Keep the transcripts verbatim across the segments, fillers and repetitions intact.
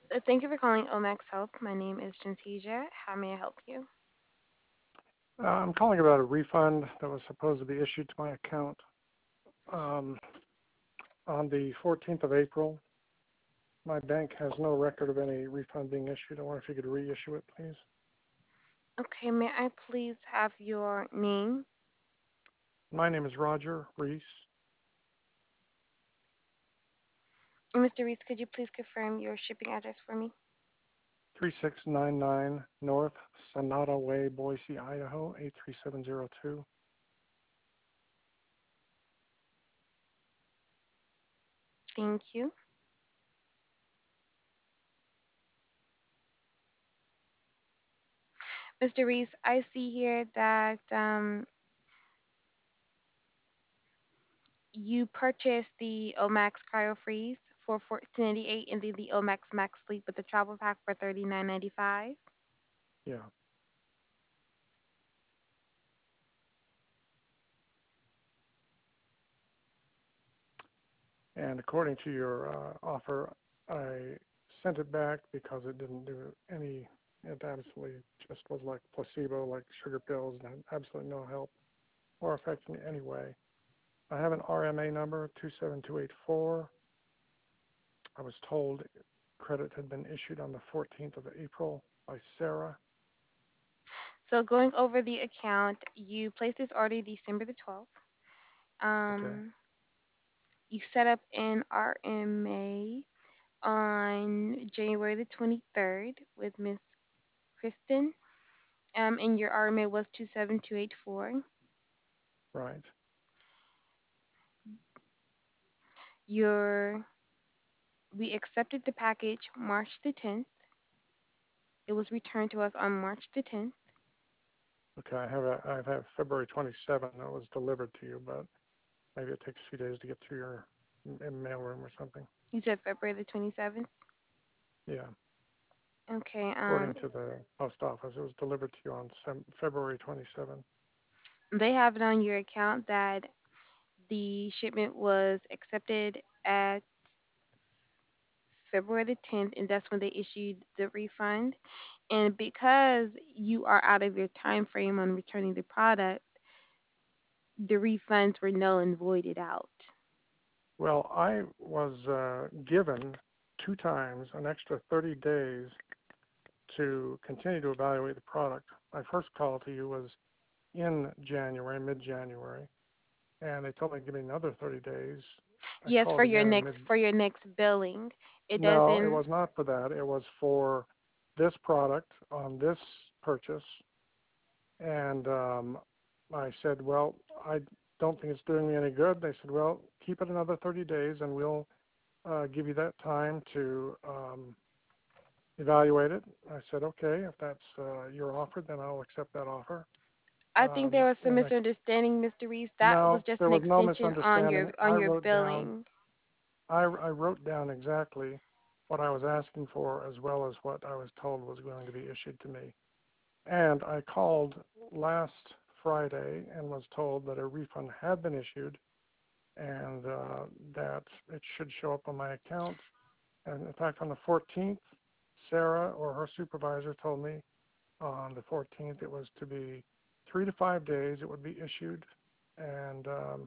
Uh, Thank you for calling Omax Health. My name is Gentesia. How may I help you? Uh, I'm calling about a refund that was supposed to be issued to my account um, on the fourteenth of April. My bank has no record of any refund being issued. I wonder if you could reissue it, please. Okay, may I please have your name? My name is Roger Reese, And mister Reese, could you please confirm your shipping address for me? three six nine nine North Sonata Way, Boise, Idaho, eight three seven zero two. Thank you. mister Reese, I see here that um, you purchased the Omax Cryo Freeze for fourteen ninety-eight and then the Omax Max Sleep with the travel pack for thirty-nine ninety-five. Yeah. And according to your uh, offer, I sent it back because it didn't do any, it absolutely just was like placebo, like sugar pills, and had absolutely no help or effect in any way. I have an R M A number, two seven two eight four. I was told credit had been issued on the fourteenth of April by Sarah. So going over the account, you placed this order December the twelfth. Okay, Um, you set up an R M A on January the twenty-third with Miss Kristen. Um, and your R M A was two seven two eight four. right. Your We accepted the package March the tenth. It was returned to us on March the tenth. Okay, I have a, I have February twenty-seventh that was delivered to you, but maybe it takes a few days to get through your m- mailroom or something. You said February the twenty-seventh. Yeah, Okay. Um, according to the post office, it was delivered to you on Sem- February twenty-seventh. they have it on your account that the shipment was accepted at February the tenth, and that's when they issued the refund. And because you are out of your time frame on returning the product, the refunds were null and voided out. Well, I was uh, given two times an extra thirty days to continue to evaluate the product. My first call to you was in January, mid-January, and they told me to give me another thirty days. I Yes, for called your again in next mid. for your next billing. It No, it doesn't. was not for that. It was for this product on this purchase, and um, I said, well, I don't think it's doing me any good. They said, well, keep it another thirty days, and we'll uh, give you that time to um, evaluate it. I said, okay, if that's uh, your offer, then I'll accept that offer. I think there Um, was some and I, misunderstanding, mister Reese. That was no, just there an was no extension on misunderstanding. your on I your wrote down, billing. I, I wrote down exactly what I was asking for as well as what I was told was going to be issued to me. And I called last Friday and was told that a refund had been issued and uh, that it should show up on my account. And in fact, on the fourteenth, Sarah or her supervisor told me on the fourteenth it was to be three to five days it would be issued. And um,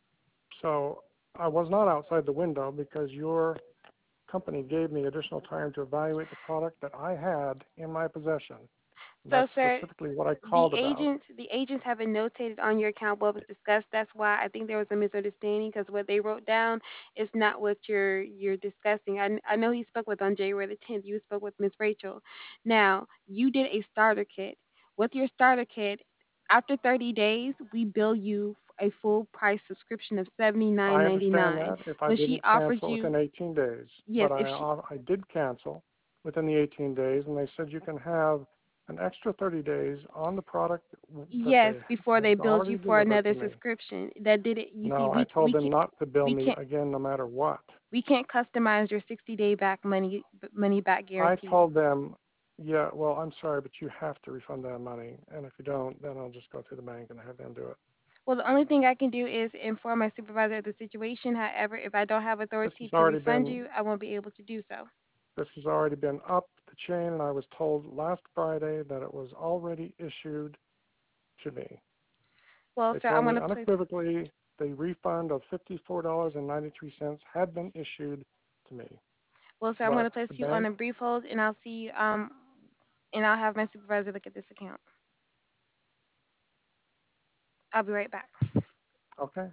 so I was not outside the window because your company gave me additional time to evaluate the product that I had in my possession. So, That's sir, specifically what I the called about. agent the agents haven't notated on your account what was discussed. That's why I think there was a misunderstanding because what they wrote down is not what you're you're discussing. I, I know he spoke with on January the tenth. You spoke with Miss Rachel. Now you did a starter kit. With your starter kit, after thirty days, we bill you a full price subscription of seventy nine I ninety understand nine. that if I When she didn't offered cancel you, within eighteen days, yes, but I if she I did cancel within the eighteen days, and they said you can have an extra thirty days on the product that yes, they before they had billed you already for delivered another to me. subscription. That did it. You see, No, I we told we them can't not to bill we me can't again no matter what. we can't customize your sixty day back money money back I guarantee. told them, yeah, well, I'm sorry, but you have to refund that money, and if you don't, then I'll just go to the bank and have them do it. Well, the only thing I can do is inform my supervisor of the situation. However, if I don't have This has authority to already refund been you, I won't be able to do so. This has already been up the chain, and I was told last Friday that it was already issued to me. Well, They sir, I'm told going me to place. unequivocally the refund of fifty-four dollars and ninety-three cents had been issued to me. Well, sir, I'm going But to the place you on bank, a brief hold, and I'll see you. Um, and I'll have my supervisor look at this account. I'll be right back. okay,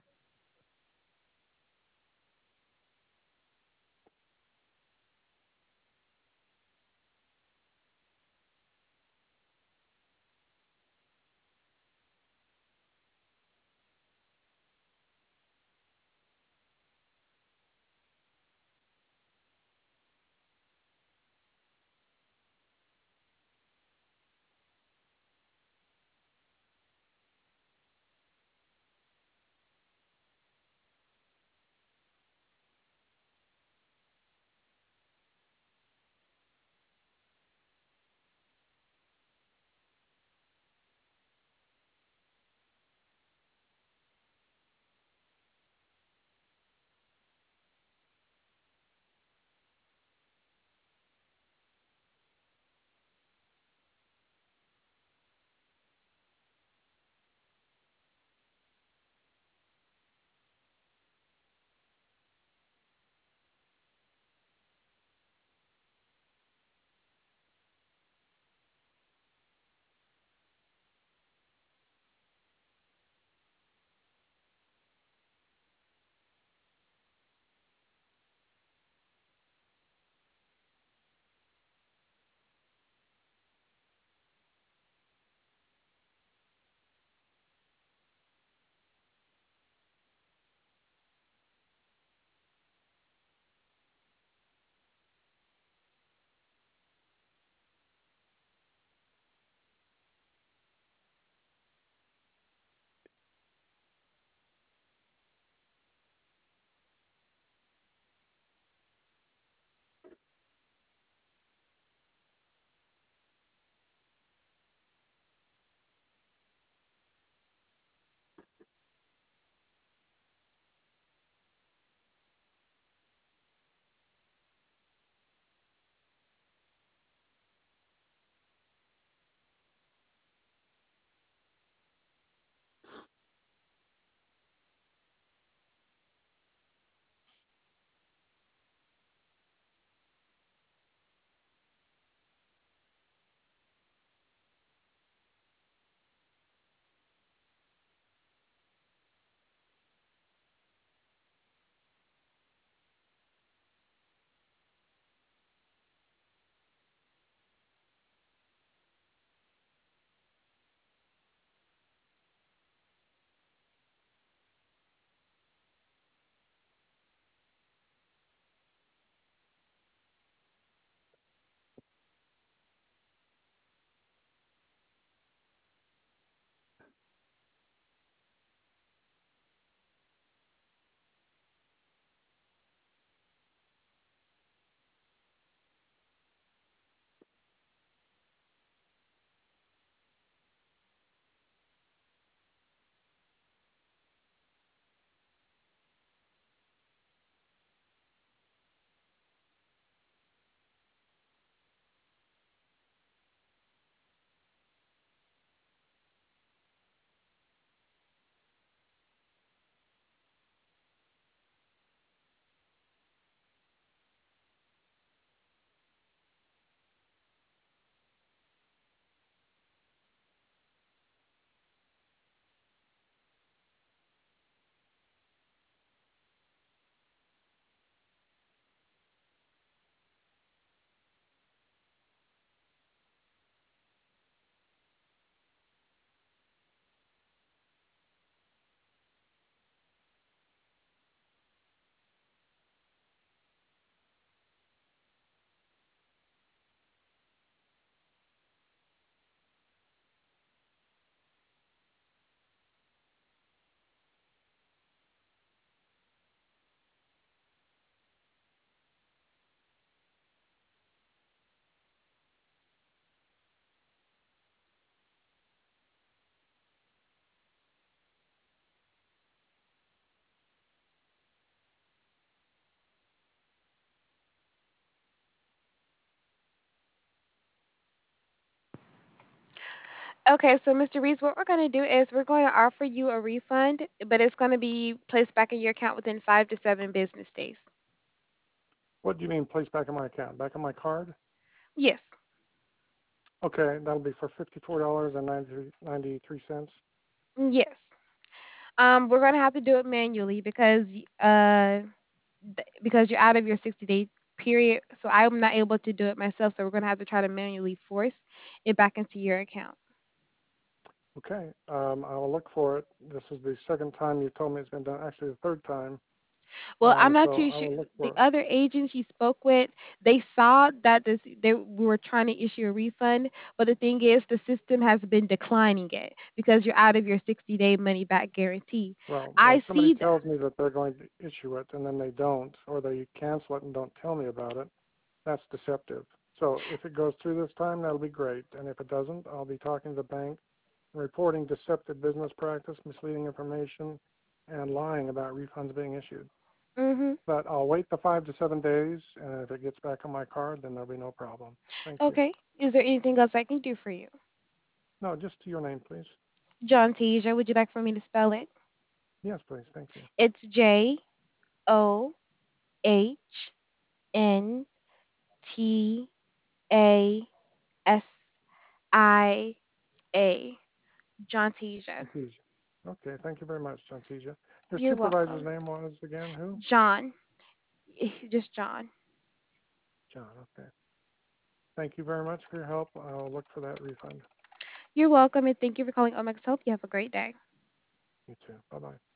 Okay, so mister Reese, what we're going to do is we're going to offer you a refund, but it's going to be placed back in your account within five to seven business days. What do you mean place back in my account? Back on my card? Yes. Okay, that'll be for fifty-four dollars and ninety-three cents. Yes. Um, we're going to have to do it manually because uh th- because you're out of your sixty day period. So I'm not able to do it myself. So we're going to have to try to manually force it back into your account. Okay, um, I will look for it. This is the second time you told me it's been done. Actually, the third time. Well, I'm Um, not so too I sure. will look The for it. other agents you spoke with, they saw that this they we were trying to issue a refund, but the thing is, the system has been declining it because you're out of your sixty day money back guarantee. Well, I when somebody see that. tells me that they're going to issue it and then they don't, or they cancel it and don't tell me about it, that's deceptive. So if it goes through this time, that'll be great. And if it doesn't, I'll be talking to the bank and reporting deceptive business practice, misleading information, and lying about refunds being issued. Mhm. But I'll wait the five to seven days, and if it gets back on my card, then there'll be no problem. Thank you. Okay. Is there anything else I can do for you? No, just your name, please. John Teja, would you like for me to spell it? Yes, please. Thank you. It's J O H N T A S I A. John Teja. Chantija. Okay, thank you very much, Chantija. Your You're supervisor's welcome. name was again who? John. Just John. John. Okay. Thank you very much for your help. I'll look for that refund. You're welcome and thank you for calling Omex Help. You have a great day. You too. Bye bye.